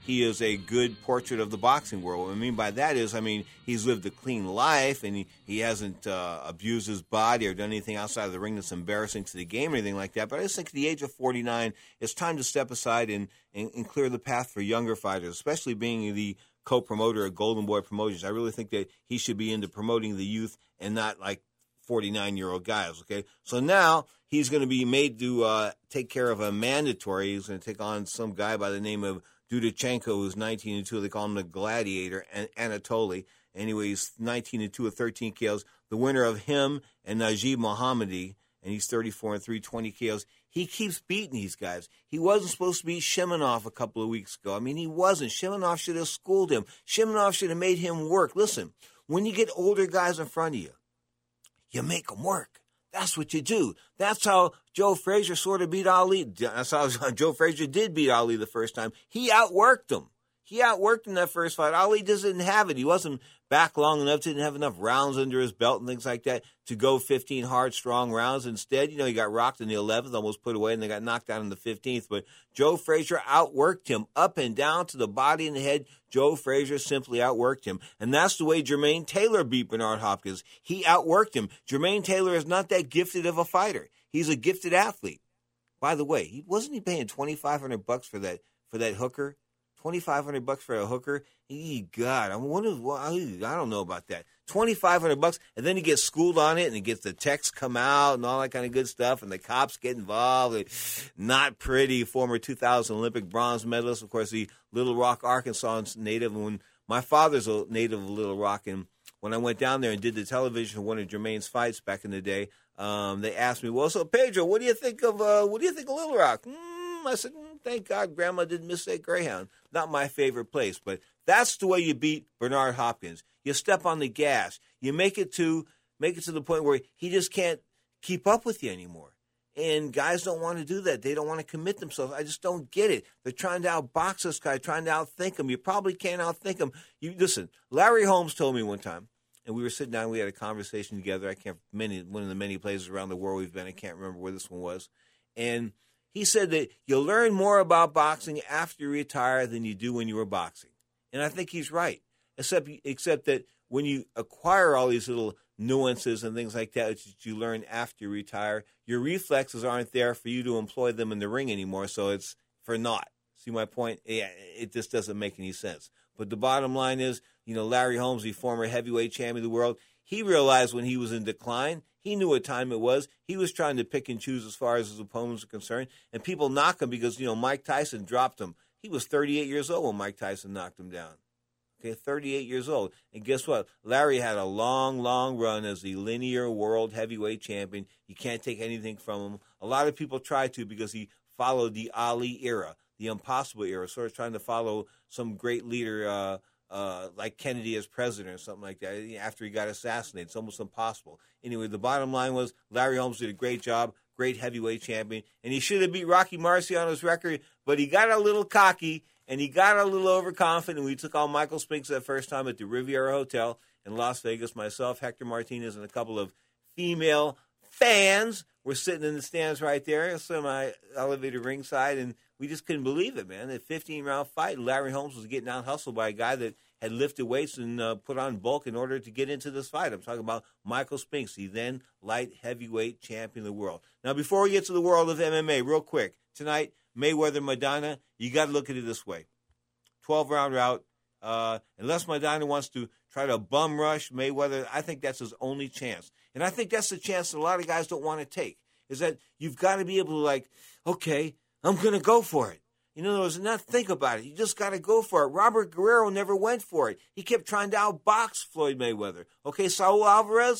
he is a good portrait of the boxing world. What I mean by that is, I mean, he's lived a clean life, and he, he hasn't uh, abused his body or done anything outside of the ring that's embarrassing to the game or anything like that. But I just think at the age of forty-nine, it's time to step aside and, and, and clear the path for younger fighters, especially being the co-promoter of Golden Boy Promotions. I really think that he should be into promoting the youth and not like forty-nine-year-old guys, okay? So now he's going to be made to uh, take care of a mandatory. He's going to take on some guy by the name of Dudichenko, who's nineteen and two. They call him the Gladiator, and Anatoly. Anyway, he's nineteen and two with thirteen K Os. The winner of him and Najib Mohammadi, and he's thirty-four and three, twenty K Os. He keeps beating these guys. He wasn't supposed to beat Shimonov a couple of weeks ago. I mean, he wasn't. Shimonov should have schooled him. Shimonov should have made him work. Listen, when you get older guys in front of you, you make them work. That's what you do. That's how Joe Frazier sort of beat Ali. That's how Joe Frazier did beat Ali the first time. He outworked him. He outworked in that first fight. Ali just didn't have it. He wasn't back long enough, didn't have enough rounds under his belt and things like that to go fifteen hard, strong rounds. Instead, you know, he got rocked in the eleventh, almost put away, and they got knocked out in the fifteenth. But Joe Frazier outworked him up and down to the body and the head. Joe Frazier simply outworked him. And that's the way Jermaine Taylor beat Bernard Hopkins. He outworked him. Jermaine Taylor is not that gifted of a fighter. He's a gifted athlete. By the way, he wasn't he paying twenty-five hundred bucks for that for that hooker? twenty-five hundred bucks for a hooker? He God, I wonder. I don't know about that. twenty-five hundred bucks, and then he gets schooled on it, and he gets the texts come out and all that kind of good stuff, and the cops get involved. Not pretty. Former two thousand Olympic bronze medalist, of course, the Little Rock, Arkansas native. And when my father's a native of Little Rock, and when I went down there and did the television for one of Jermaine's fights back in the day, um, they asked me, "Well, so Pedro, what do you think of uh, what do you think of Little Rock?" Mm, I said, mm, "Thank God, Grandma didn't miss that Greyhound." Not my favorite place, but that's the way you beat Bernard Hopkins. You step on the gas. You make it to make it to the point where he just can't keep up with you anymore. And guys don't want to do that. They don't want to commit themselves. I just don't get it. They're trying to outbox this guy, trying to outthink him. You probably can't outthink him. You listen. Larry Holmes told me one time, and we were sitting down. We had a conversation together. I can't many one of the many places around the world we've been. I can't remember where this one was, and he said that you'll learn more about boxing after you retire than you do when you were boxing. And I think he's right, except except that when you acquire all these little nuances and things like that that you learn after you retire, your reflexes aren't there for you to employ them in the ring anymore, so it's for naught. See my point? Yeah, it just doesn't make any sense. But the bottom line is, you know, Larry Holmes, the former heavyweight champion of the world, he realized when he was in decline, he knew what time it was. He was trying to pick and choose as far as his opponents are concerned. And people knock him because, you know, Mike Tyson dropped him. He was thirty-eight years old when Mike Tyson knocked him down. Okay, thirty-eight years old. And guess what? Larry had a long, long run as the linear world heavyweight champion. You can't take anything from him. A lot of people try to because he followed the Ali era, the impossible era, sort of trying to follow some great leader uh, uh, like Kennedy as president or something like that after he got assassinated. It's almost impossible. Anyway, the bottom line was Larry Holmes did a great job, great heavyweight champion, and he should have beat Rocky Marciano's record, but he got a little cocky and he got a little overconfident. We took on Michael Spinks that first time at the Riviera Hotel in Las Vegas. Myself, Hector Martinez, and a couple of female fans were sitting in the stands right there, semi-elevated ringside, and we just couldn't believe it, man. That fifteen-round fight, Larry Holmes was getting out-hustled by a guy that had lifted weights and uh, put on bulk in order to get into this fight. I'm talking about Michael Spinks, the then light heavyweight champion of the world. Now, before we get to the world of M M A, real quick, tonight, Mayweather-Maidana, you got to look at it this way. twelve-round route. Uh, unless Maidana wants to try to bum rush Mayweather, I think that's his only chance. And I think that's the chance that a lot of guys don't want to take, is that you've got to be able to, like, okay, I'm going to go for it. You know, there's not think about it. You just got to go for it. Robert Guerrero never went for it. He kept trying to outbox Floyd Mayweather. Okay, Saul Alvarez,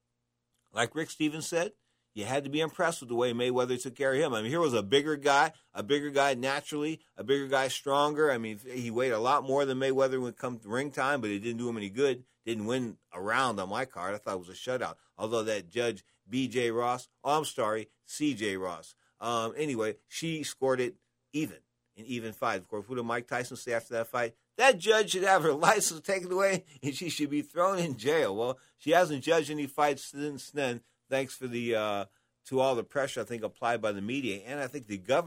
like Rick Stevens said, you had to be impressed with the way Mayweather took care of him. I mean, here was a bigger guy, a bigger guy naturally, a bigger guy stronger. I mean, he weighed a lot more than Mayweather when it come to ring time, but it didn't do him any good. Didn't win a round on my card. I thought it was a shutout. Although that judge, B J Ross, oh, I'm sorry, C J Ross. Um, anyway, she scored it even, an even fight. Of course, what did Mike Tyson say after that fight? That judge should have her license taken away and she should be thrown in jail. Well, she hasn't judged any fights since then. Thanks for the uh, to all the pressure, I think, applied by the media, and I think the governor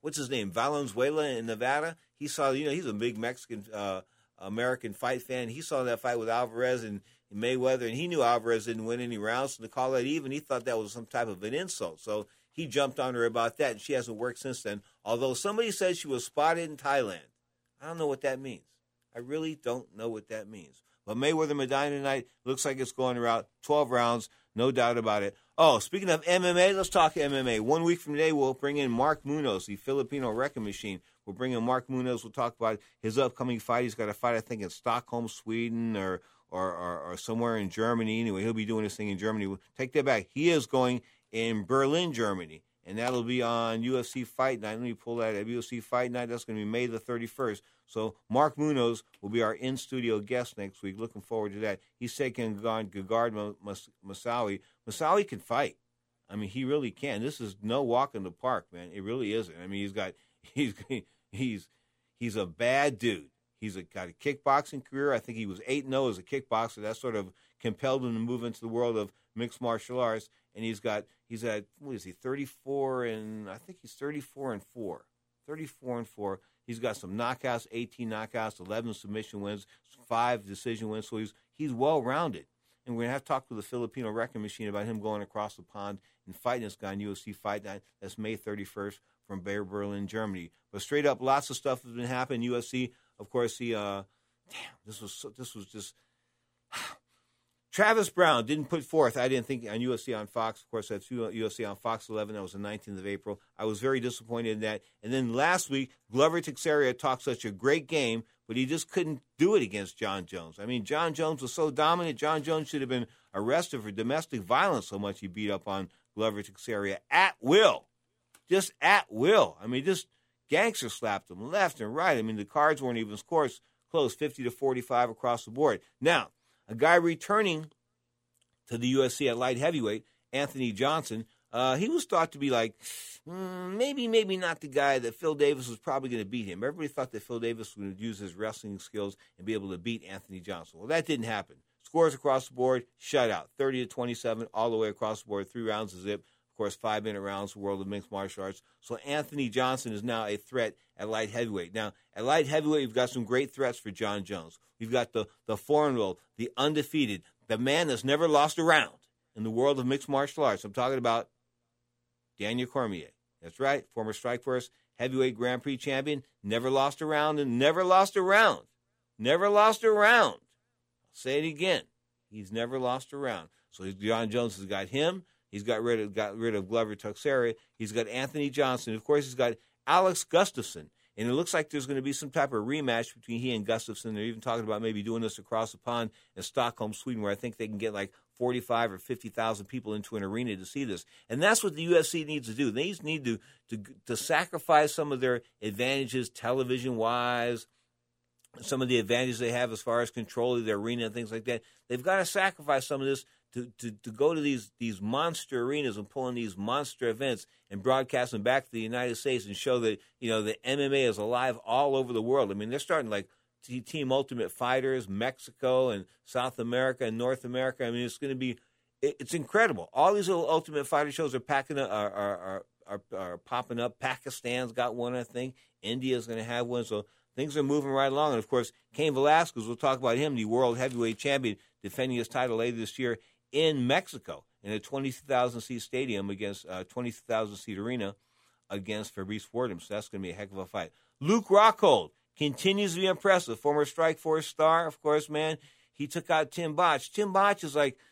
what's his name, Valenzuela in Nevada. He saw, you know, he's a big Mexican uh, American fight fan. He saw that fight with Alvarez and Mayweather, and he knew Alvarez didn't win any rounds. So to call that even, he thought that was some type of an insult. So he jumped on her about that, and she hasn't worked since then. Although somebody said she was spotted in Thailand. I don't know what that means. I really don't know what that means. But Mayweather Medina tonight looks like it's going around twelve rounds, no doubt about it. Oh, speaking of M M A, let's talk M M A. One week from today, we'll bring in Mark Munoz, the Filipino wrecking machine. We'll bring in Mark Munoz. We'll talk about his upcoming fight. He's got a fight, I think, in Stockholm, Sweden, or or, or, or somewhere in Germany. Anyway, he'll be doing this thing in Germany. We'll take that back. He is going in Berlin, Germany, and that'll be on U F C Fight Night. Let me pull that at U F C Fight Night. That's going to be May the thirty-first. So Mark Munoz will be our in-studio guest next week. Looking forward to that. He's taking on Gegard Mousasi. Mousasi can fight. I mean, he really can. This is no walk in the park, man. It really isn't. I mean, he's got he's he's he's a bad dude. He's a, got a kickboxing career. I think he was eight and oh as a kickboxer. That sort of compelled him to move into the world of mixed martial arts. And he's got he's at what is he thirty-four and I think he's thirty-four and four. thirty-four and four. He's got some knockouts, eighteen knockouts, eleven submission wins, five decision wins. So he's he's well rounded. And we're gonna have to talk to the Filipino wrecking machine about him going across the pond and fighting this guy in U F C Fight Night. That's May thirty-first from Berlin, Germany. But straight up, lots of stuff has been happening in U F C. Of course, the uh, damn this was this was just. Travis Brown didn't put forth, I didn't think, on U F C on Fox. Of course, that's U F C on Fox eleven. That was the nineteenth of April. I was very disappointed in that. And then last week, Glover Teixeira talked such a great game, but he just couldn't do it against John Jones. I mean, John Jones was so dominant. John Jones should have been arrested for domestic violence, so much he beat up on Glover Teixeira at will. Just at will. I mean, just gangster slapped him left and right. I mean, the cards weren't even scores close, fifty to forty-five across the board. Now, a guy returning to the U F C at light heavyweight, Anthony Johnson, uh, he was thought to be like, mm, maybe, maybe not the guy that Phil Davis was probably going to beat him. Everybody thought that Phil Davis would use his wrestling skills and be able to beat Anthony Johnson. Well, that didn't happen. Scores across the board, shutout, thirty to twenty-seven, all the way across the board, three rounds of zip. Of course, five-minute rounds, world of mixed martial arts. So Anthony Johnson is now a threat at light heavyweight. Now, at light heavyweight, we've got some great threats for John Jones. We've got the, the four-and-roll, the undefeated, the man that's never lost a round in the world of mixed martial arts. I'm talking about Daniel Cormier. That's right, former Strikeforce heavyweight Grand Prix champion, never lost a round and never lost a round. Never lost a round. I'll say it again. He's never lost a round. So John Jones has got him. He's got rid of got rid of Glover Teixeira. He's got Anthony Johnson. Of course, he's got Alex Gustafsson. And it looks like there's going to be some type of rematch between he and Gustafsson. They're even talking about maybe doing this across the pond in Stockholm, Sweden, where I think they can get like forty-five or fifty thousand people into an arena to see this. And that's what the U F C needs to do. They need to to, to sacrifice some of their advantages television-wise, some of the advantages they have as far as control of their arena and things like that. They've got to sacrifice some of this to, to, to go to these, these monster arenas and pull in these monster events and broadcast them back to the United States and show that, you know, the M M A is alive all over the world. I mean, they're starting like Team Ultimate Fighters, Mexico and South America and North America. I mean, it's going to be, it, it's incredible. All these little Ultimate Fighter shows are packing up, are, are, are, are, are popping up. Pakistan's got one, I think. India's going to have one. So things are moving right along. And, of course, Cain Velasquez, we'll talk about him, the world heavyweight champion, defending his title later this year in Mexico in a twenty-two thousand seat stadium against uh, twenty-two thousand seat arena against Fabrice Wardum. So that's going to be a heck of a fight. Luke Rockhold continues to be impressive. Former Strikeforce star, of course, man. He took out Tim Boetsch. Tim Boetsch is like,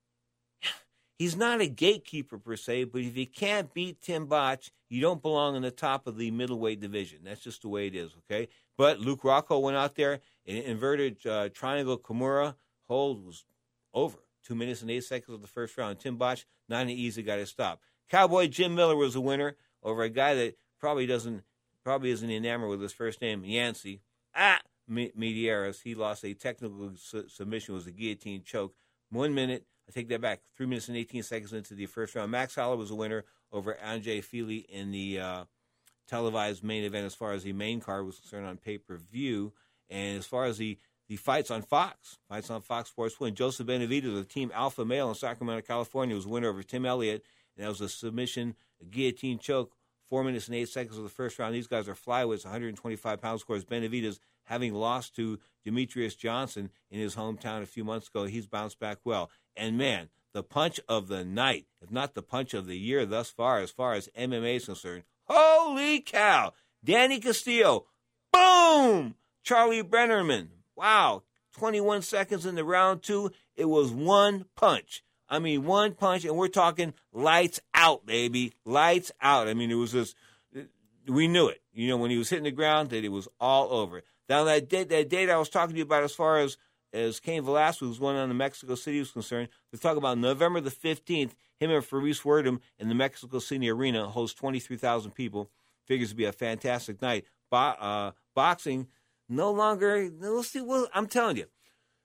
he's not a gatekeeper per se, but if you can't beat Tim Boetsch, you don't belong in the top of the middleweight division. That's just the way it is, okay? But Luke Rockhold went out there, and inverted uh, triangle Kimura hold was over. Two minutes and eight seconds of the first round. Tim Boetsch, not an easy guy to stop. Cowboy Jim Miller was a winner over a guy that probably doesn't, probably isn't enamored with his first name, Yancey. Ah, Medeiros. He lost a technical su- submission. It was a guillotine choke. One minute. I take that back. Three minutes and eighteen seconds into the first round. Max Holloway was a winner over Andre Fili in the uh, televised main event as far as the main card was concerned on pay-per-view. And as far as the The fights on Fox, fights on Fox Sports win. Joseph Benavidez of Team Alpha Male in Sacramento, California, was winner over Tim Elliott, and that was a submission, a guillotine choke four minutes and eight seconds of the first round. These guys are flyweights, one hundred twenty-five pounds. Of course, Benavidez, having lost to Demetrius Johnson in his hometown a few months ago, he's bounced back well. And, man, the punch of the night, if not the punch of the year thus far, as far as M M A is concerned, holy cow! Danny Castillo, boom! Charlie Brennerman, wow, twenty-one seconds in the round two. It was one punch. I mean, one punch, and we're talking lights out, baby. Lights out. I mean, it was just, we knew it. You know, when he was hitting the ground, that it was all over. Now, that date, that date I was talking to you about as far as, as Cain Velasquez, one on the Mexico City was concerned, to talk about November the fifteenth, him and Fabrice Werdum in the Mexico City Arena hosts twenty-three thousand people. Figures to be a fantastic night. Bo- uh, boxing, no longer, we'll see, well, I'm telling you,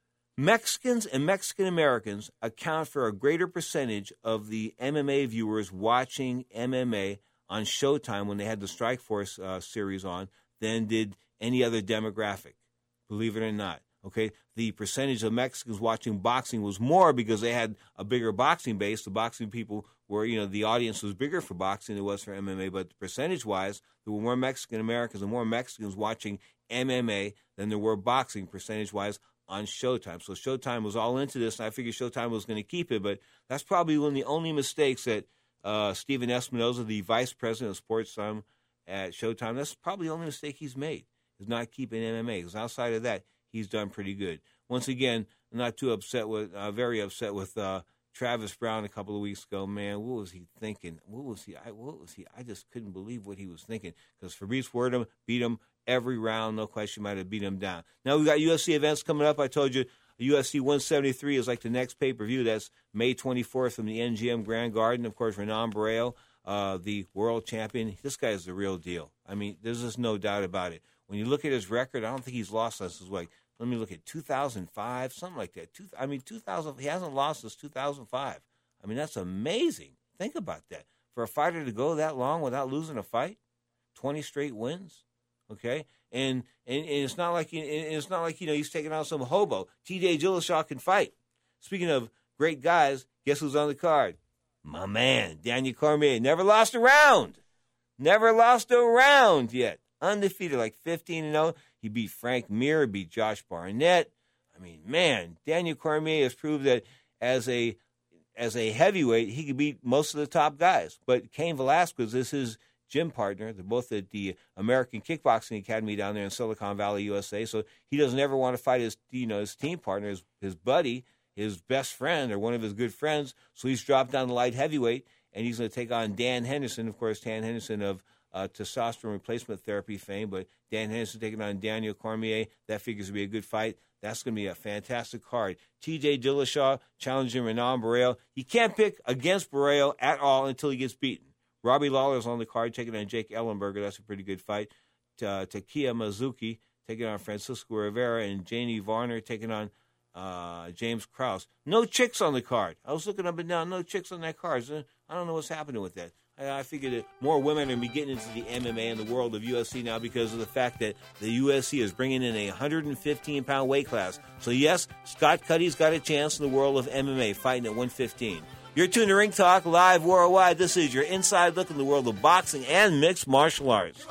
Mexicans and Mexican Americans account for a greater percentage of the M M A viewers watching M M A on Showtime when they had the Strikeforce uh, series on than did any other demographic, believe it or not. Okay, the percentage of Mexicans watching boxing was more because they had a bigger boxing base. The boxing people were, you know, the audience was bigger for boxing than it was for M M A, but percentage-wise, there were more Mexican Americans and more Mexicans watching M M A than there were boxing percentage-wise on Showtime. So Showtime was all into this, and I figured Showtime was going to keep it, but that's probably one of the only mistakes that uh, Stephen Espinoza, the vice president of sports um, at Showtime, that's probably the only mistake he's made, is not keeping M M A, because outside of that, he's done pretty good. Once again, I'm not too upset with, uh, very upset with uh, Travis Brown a couple of weeks ago. Man, what was he thinking? What was he? I, what was he? I just couldn't believe what he was thinking, because Fabrice Werdum beat him every round, no question, might have beat him down. Now we got U F C events coming up. I told you U F C one seventy-three is like the next pay-per-view. That's May twenty-fourth from the M G M Grand Garden. Of course, Renan Barão, uh, the world champion. This guy is the real deal. I mean, there's just no doubt about it. When you look at his record, I don't think he's lost since his like, let me look at two thousand five, something like that. Two, I mean, two thousand. He hasn't lost since two thousand five. I mean, that's amazing. Think about that. For a fighter to go that long without losing a fight, twenty straight wins. Okay, and and, and it's not like and it's not like you know he's taking out some hobo. T J Dillashaw can fight. Speaking of great guys, guess who's on the card? My man, Daniel Cormier. Never lost a round. Never lost a round yet. Undefeated, like fifteen and oh. He beat Frank Mir, beat Josh Barnett. I mean, man, Daniel Cormier has proved that as a as a heavyweight, he could beat most of the top guys. But Cain Velasquez is his gym partner. They're both at the American Kickboxing Academy down there in Silicon Valley, U S A. So he doesn't ever want to fight his, you know, his team partner, his, his buddy, his best friend, or one of his good friends. So he's dropped down to light heavyweight, and he's going to take on Dan Henderson. Of course, Dan Henderson of uh, testosterone replacement therapy fame, but Dan Henderson taking on Daniel Cormier. That figures to be a good fight. That's going to be a fantastic card. T J Dillashaw challenging Renan Barão. You can't pick against Barão at all until he gets beaten. Robbie Lawler's on the card taking on Jake Ellenberger. That's a pretty good fight. Uh, Takeya Mizuki taking on Francisco Rivera, and Janie Varner taking on uh, James Krause. No chicks on the card. I was looking up and down. No chicks on that card. So I don't know what's happening with that. I, I figured that more women are going to be getting into the M M A and the world of U F C now because of the fact that the U F C is bringing in a one hundred fifteen pound weight class. So, yes, Scott Cuddy's got a chance in the world of M M A, fighting at one fifteen. You're tuned to Ring Talk live worldwide. This is your inside look in the world of boxing and mixed martial arts.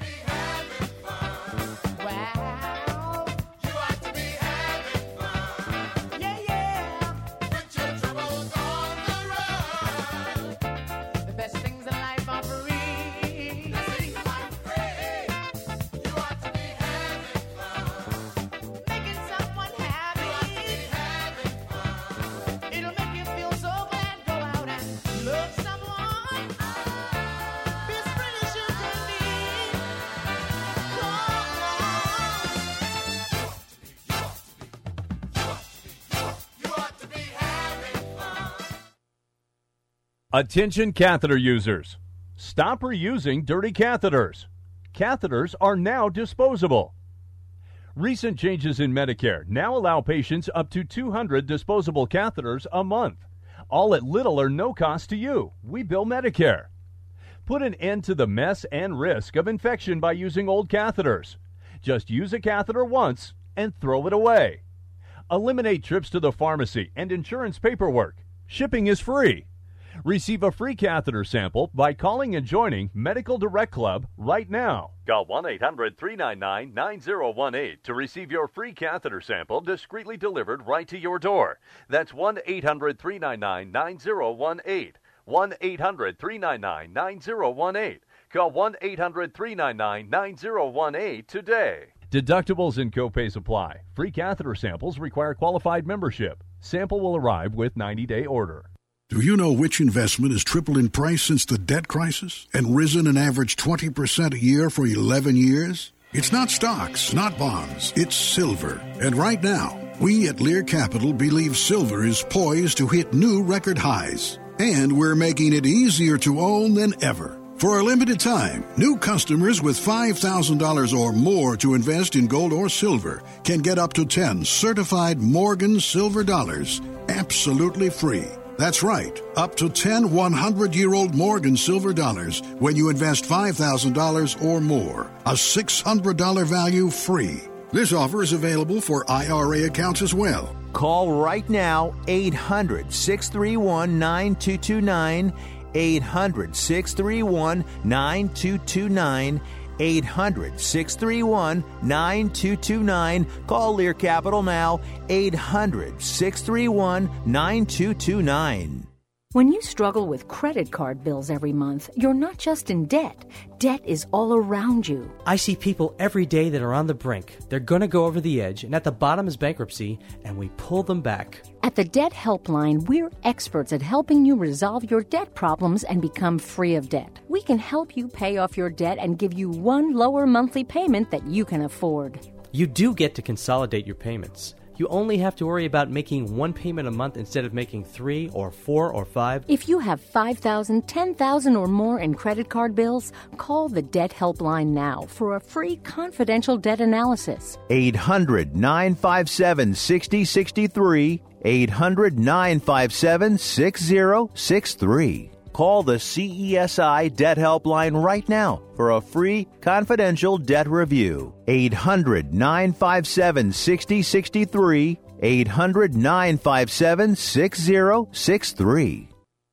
Attention catheter users. Stop reusing dirty catheters. Catheters are now disposable. Recent changes in Medicare now allow patients up to two hundred disposable catheters a month, all at little or no cost to you. We bill Medicare. Put an end to the mess and risk of infection by using old catheters. Just use a catheter once and throw it away. Eliminate trips to the pharmacy and insurance paperwork. Shipping is free. Receive a free catheter sample by calling and joining Medical Direct Club right now. Call one eight hundred three nine nine nine zero one eight to receive your free catheter sample discreetly delivered right to your door. That's one eight hundred three nine nine nine zero one eight. one eight hundred three nine nine nine zero one eight. Call one eight hundred three nine nine nine zero one eight today. Deductibles and copays apply. Free catheter samples require qualified membership. Sample will arrive with ninety-day order. Do you know which investment has tripled in price since the debt crisis and risen an average twenty percent a year for eleven years? It's not stocks, not bonds. It's silver. And right now, we at Lear Capital believe silver is poised to hit new record highs. And we're making it easier to own than ever. For a limited time, new customers with five thousand dollars or more to invest in gold or silver can get up to ten certified Morgan silver dollars absolutely free. That's right, up to ten hundred-year-old Morgan silver dollars when you invest five thousand dollars or more. A six hundred dollars value free. This offer is available for I R A accounts as well. Call right now, eight hundred six three one nine two two nine, eight hundred six three one nine two two nine, eight hundred six three one nine two two nine. Call Lear Capital now, eight hundred six three one nine two two nine. When you struggle with credit card bills every month, you're not just in debt. Debt is all around you. I see people every day that are on the brink. They're going to go over the edge, and at the bottom is bankruptcy, and we pull them back. At the Debt Helpline, we're experts at helping you resolve your debt problems and become free of debt. We can help you pay off your debt and give you one lower monthly payment that you can afford. You do get to consolidate your payments. You only have to worry about making one payment a month instead of making three or four or five. If you have five thousand dollars, ten thousand dollars or more in credit card bills, call the Debt Helpline now for a free confidential debt analysis. eight hundred nine five seven six zero six three, eight hundred nine five seven six zero six three. Call the C E S I Debt Helpline right now for a free confidential debt review. eight hundred nine five seven six zero six three, eight hundred nine five seven six zero six three.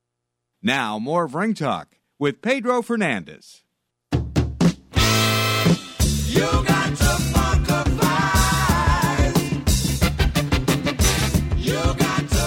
Now, more of Ring Talk with Pedro Fernandez. You got to funkifies. You got to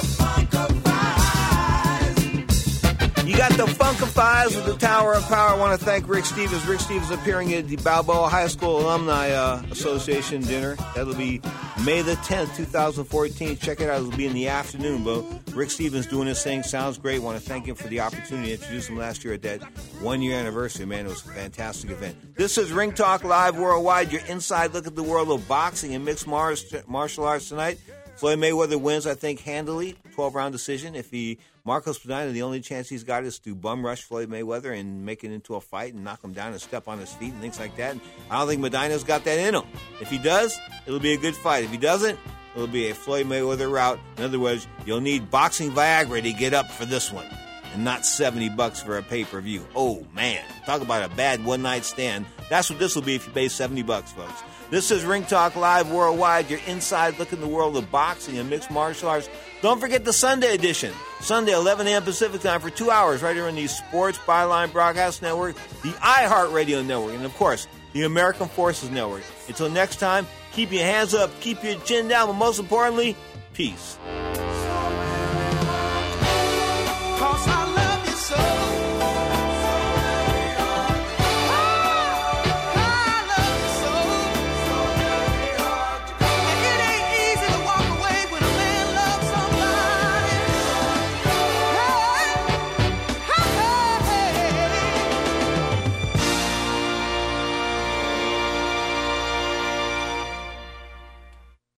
funkifies. You got the Funkifies with the Tower of Power. I want to thank Rick Stevens. Rick Stevens appearing at the Balboa High School Alumni uh, Association dinner. That'll be May the tenth, twenty fourteen. Check it out. It'll be in the afternoon, but Rick Stevens doing his thing. Sounds great. Want to thank him for the opportunity to introduce him last year at that one-year anniversary. Man, it was a fantastic event. This is Ring Talk Live Worldwide. Your inside look at the world of boxing and mixed martial arts tonight. Floyd Mayweather wins, I think, handily, twelve-round decision. If he, Marcos Medina, the only chance he's got is to bum rush Floyd Mayweather and make it into a fight and knock him down and step on his feet and things like that. And I don't think Medina's got that in him. If he does, it'll be a good fight. If he doesn't, it'll be a Floyd Mayweather rout. In other words, you'll need boxing Viagra to get up for this one and not seventy bucks for a pay-per-view. Oh, man. Talk about a bad one-night stand. That's what this will be if you pay seventy bucks, folks. This is Ring Talk Live Worldwide, your inside look in the world of boxing and mixed martial arts. Don't forget the Sunday edition. Sunday, eleven a.m. Pacific time for two hours right here on the Sports Byline Broadcast Network, the iHeartRadio Network, and, of course, the American Forces Network. Until next time, keep your hands up, keep your chin down, but most importantly, peace.